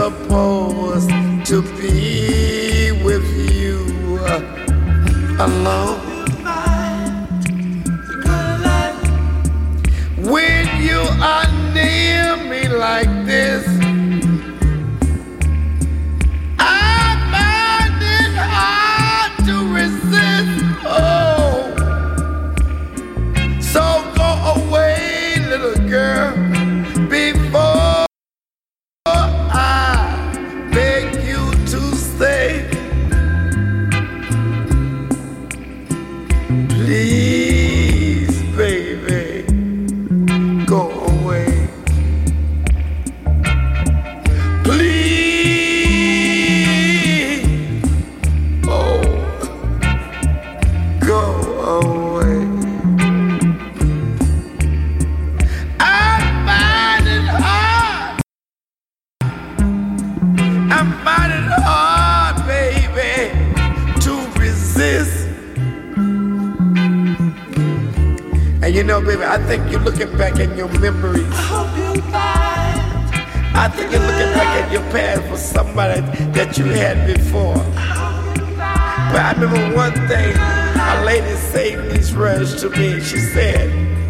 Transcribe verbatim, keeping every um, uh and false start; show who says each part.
Speaker 1: supposed to be with you alone. When you are near me like this, I find it hard to resist. Oh, so go away, little girl, before I beg you to stay. Please, baby, go away. Please, oh, go away. I find it hard. I find it hard, baby, to resist. And you know, baby, I think you're looking back in your memories. I hope you find. I think you're looking back at your past for somebody that you had before. But I remember one thing, a lady sang these words to me. She said,